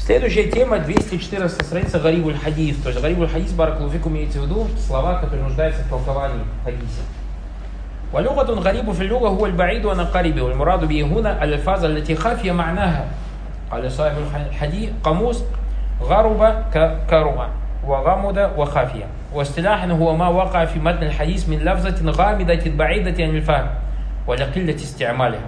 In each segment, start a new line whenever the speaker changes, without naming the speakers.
Следующая тема, 214 страница, гарибуль хадис. То есть гарибуль хадис, баракаллаху фикум, имеется в виду слова, которые нуждаются в толковании хадиса. ولغة غريب في اللغة هو البعيد عن القريب والمراد به هنا الألفاظ التي خفي معناها. قال صاحب الحديث قاموس غرب كرب وغمد وخفي. واصطلاحا هو ما وقع في متن الحديث من لفظة غامضة بعيدة عن الفهم ولقلة استعمالها.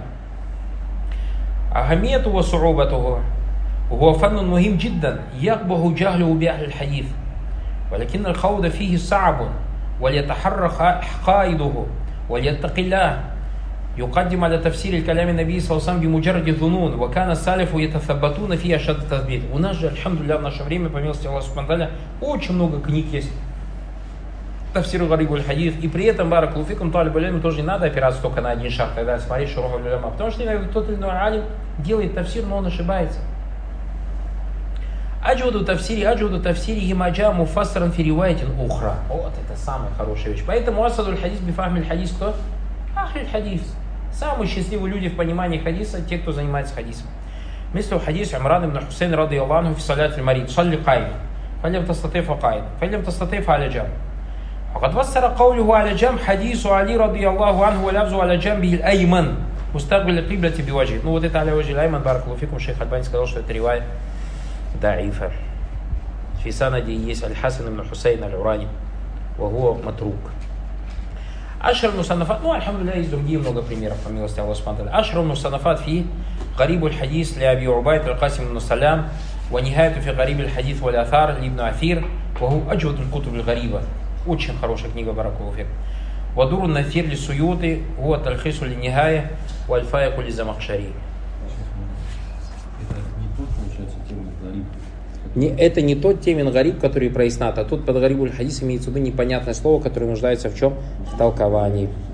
أهميته وصعوبته وهو فن مهم جدا يقبح جهله بأهل الحديث ولكن الخوض فيه صعب وليتحرك قائده وليتق الله يقدم على تفسير الكلام النبي صلى الله عليه وسلم بمجرد الظنون وكان السلف يتثبتون فيه أشد التثبيت. У нас же, альхамдулилля, в наше время, по милости Аллаха субхана ва тааля, очень много книг есть. Тафсир гарибуль хадис. И при этом, баракаллаху фикум, талибуль илм, тоже не надо опираться только на один шаг, когда смотреть шурухуль уляма. Потому что иногда тот или иной алим делает тафсир, но он ошибается. Аджуду тафсири маджа муфассаран фи риваятин ухра. Вот это самая хорошая вещь. Поэтому асадуль хадис бифахмиль хадис кто? Ахлиль хадис. Самые счастливые люди в понимании хадиса, те, кто занимается хадисом. مثل حديث عمران بن حسين رضي الله عنه في صلاة المريض صلي قائما فلم تستطيع فقائما فلم تستطيع فعلى جنب. وقد فسر قوله على جنب حديث علي رضي الله عنه ولفظه على جنبه الأيمن مستقبل القبلة بوجهه. Ну вот это على وجه الأيمن, баракаллаху фикум, шейх Альбани сказал, что это ривая даифа. في سنده есть Аль-Хасан ибн Хусейн Аль-Урани وهو матрук. Ашр мусаннафат, ну, альхамдулилля, есть другие много примеров, по милости Аллаха субхана ва тааля. Ашр мусаннафат фи гарибуль хадис ли Аби Убайд аль-Касим ибн Салям ва нихаяту фи гарибуль хадис валь аthар ли Ибн Афир ва ху аджватуль кутуб аль-гариба. Очень хорошая книга, баракаллаху фик. Ва дур нафир ли Суюти ва талхису ли нихая ва аль-фаяку ли Замахшари. Это не тот термин гариб, который прояснат, а тут под гарибуль хадис имеется в виду непонятное слово, которое нуждается в чем? В толковании.